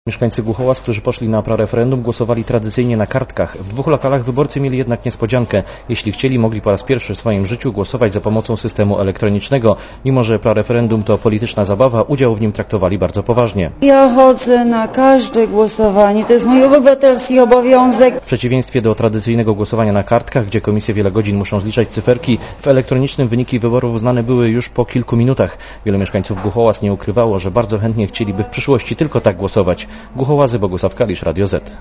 Mieszkańcy Głuchołaz, którzy poszli na prareferendum, głosowali tradycyjnie na kartkach. W 2 lokalach wyborcy mieli jednak niespodziankę. Jeśli chcieli, mogli po raz pierwszy w swoim życiu głosować za pomocą systemu elektronicznego. Mimo że prareferendum to polityczna zabawa, udział w nim traktowali bardzo poważnie. Ja chodzę na każde głosowanie, to jest mój obywatelski obowiązek. W przeciwieństwie do tradycyjnego głosowania na kartkach, gdzie komisje wiele godzin muszą zliczać cyferki, w elektronicznym wyniki wyborów znane były już po kilku minutach. Wielu mieszkańców Głuchołaz nie ukrywało, że bardzo chętnie chcieliby w przyszłości tylko tak głosować. Głuchołazy, Bogusław Kalisz, Radio Z.